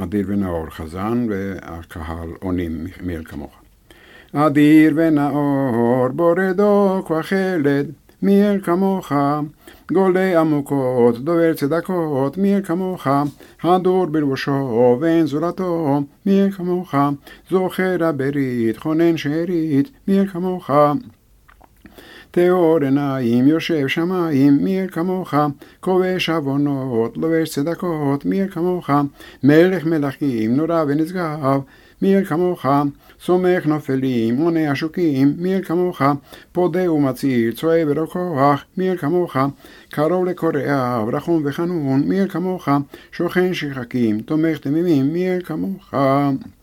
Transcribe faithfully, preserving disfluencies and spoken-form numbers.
אדיר ונאור חזן, והקהל עונים מי אל כמוך. אדיר ונאור בורדו כחלד, מי אל כמוך, גולי עמוקות, דובר צדקות, מי אל כמוך, הדור בלבושו ואין זולתו, מי אל כמוך, זוכר הברית, חונן שארית, מי אל כמוך. טהור עיניים, יושב שמיים, מי אל כמוך, כובש עוונות, לובש צדקות, מי אל כמוך, מלך מלכים, נורא ונשגב, מי אל כמוך, סומך נופלים, עונה עשוקים, מי אל כמוך, פודה ומציל, צועה ברוכח, מי אל כמוך, קרוב לקוראיו, רחום וחנון, מי אל כמוך, שוכן שחקים, תומך תמימים, מי אל כמוך.